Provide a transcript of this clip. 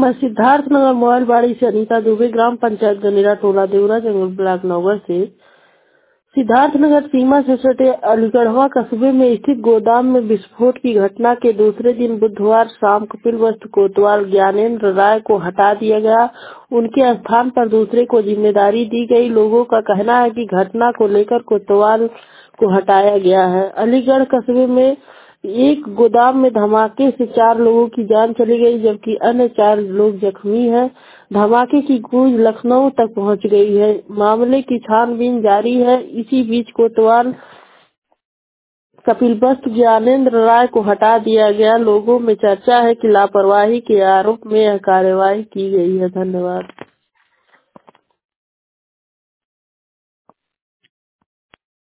मैं सिद्धार्थनगर मोबाइलबाड़ी से अनीता दुबे, ग्राम पंचायत गनेरा, टोला देवरा, जंगल ब्लॉक नौगढ़ से। सिद्धार्थनगर सीमा से सटे अलीगढ़वा कस्बे में स्थित गोदाम में विस्फोट की घटना के दूसरे दिन बुधवार शाम कपिलवस्तु कोतवाल ज्ञानेंद्र राय को हटा दिया गया। उनके स्थान पर दूसरे को जिम्मेदारी दी गई। लोगों का कहना है कि घटना को लेकर कोतवाल को हटाया गया है। अलीगढ़ कस्बे में एक गोदाम में धमाके से 4 लोगों की जान चली गई, जबकि अन्य 4 लोग जख्मी हैं। धमाके की गूंज लखनऊ तक पहुंच गई है। मामले की छानबीन जारी है। इसी बीच कोतवाल कपिलवस्तु ज्ञानेंद्र राय को हटा दिया गया। लोगों में चर्चा है कि लापरवाही के आरोप में यह कार्रवाई की गई है। धन्यवाद।